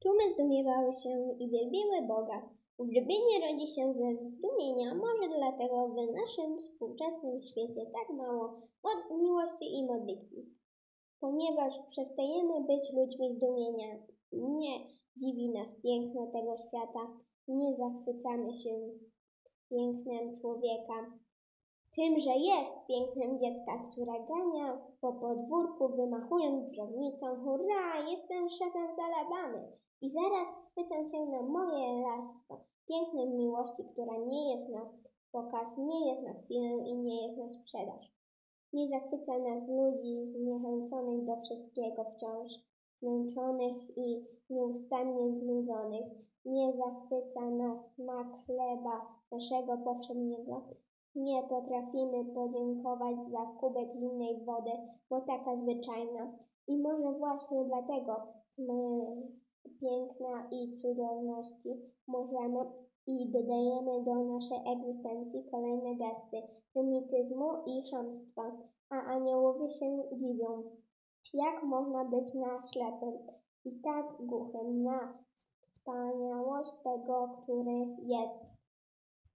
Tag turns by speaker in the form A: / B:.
A: Tłumy zdumiewały się i wielbiły Boga. Uwielbienie rodzi się ze zdumienia, może dlatego w naszym współczesnym świecie tak mało miłości i modlitwy. Ponieważ przestajemy być ludźmi zdumienia, nie dziwi nas piękno tego świata, nie zachwycamy się pięknem człowieka, tym, że jest pięknem dziecka, które gania po podwórku, wymachując drzewnicą. Hurra, jestem szefem z Alabamy i zaraz chwycę cię na moje lasko. Pięknem miłości, która nie jest na pokaz, nie jest na chwilę i nie jest na sprzedaż. Nie zachwyca nas ludzi zniechęconych do wszystkiego wciąż, zmęczonych i nieustannie znudzonych. Nie zachwyca nas smak chleba naszego powszedniego. Nie potrafimy podziękować za kubek zimnej wody, bo taka zwyczajna. I może właśnie dlatego z piękna i cudowności możemy i dodajemy do naszej egzystencji kolejne gesty prymityzmu i chamstwa, a aniołowie się dziwią, jak można być na ślepym i tak głuchym na wspaniałość tego, który jest.